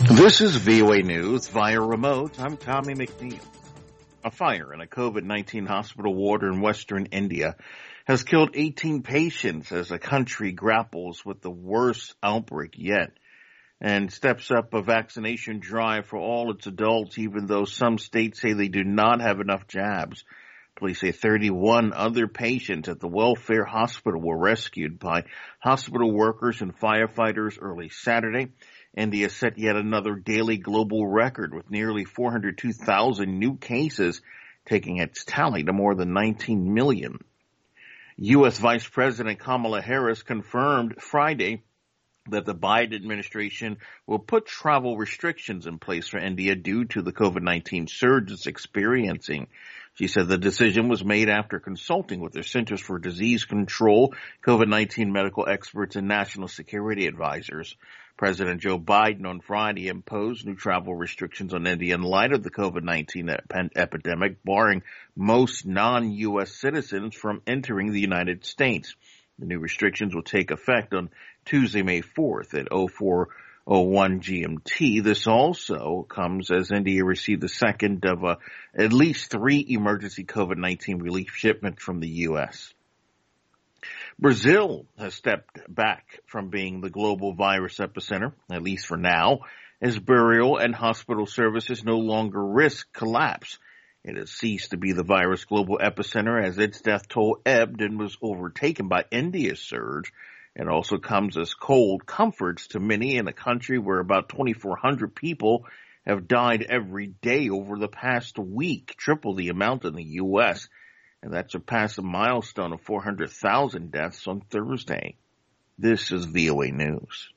This is VOA News via remote. I'm Tommy McNeil. A fire in a COVID-19 hospital ward in western India has killed 18 patients as the country grapples with the worst outbreak yet and steps up a vaccination drive for all its adults, even though some states say they do not have enough jabs. Police say 31 other patients at the Welfare Hospital were rescued by hospital workers and firefighters early Saturday. India set yet another daily global record with nearly 402,000 new cases, taking its tally to more than 19 million. U.S. Vice President Kamala Harris confirmed Friday that the Biden administration will put travel restrictions in place for India due to the COVID-19 surge it's experiencing. She said the decision was made after consulting with the Centers for Disease Control, COVID-19 medical experts, and national security advisors. President Joe Biden on Friday imposed new travel restrictions on India in light of the COVID-19 epidemic, barring most non-U.S. citizens from entering the United States. The new restrictions will take effect on Tuesday, May 4th at 04:01 GMT. This also comes as India received the second of at least 3 emergency COVID-19 relief shipments from the U.S. Brazil has stepped back from being the global virus epicenter, at least for now, as burial and hospital services no longer risk collapse. It has ceased to be the virus global epicenter as its death toll ebbed and was overtaken by India's surge. It also comes as cold comforts to many in a country where about 2,400 people have died every day over the past week, triple the amount in the U.S., and that surpassed a milestone of 400,000 deaths on Thursday. This is VOA News.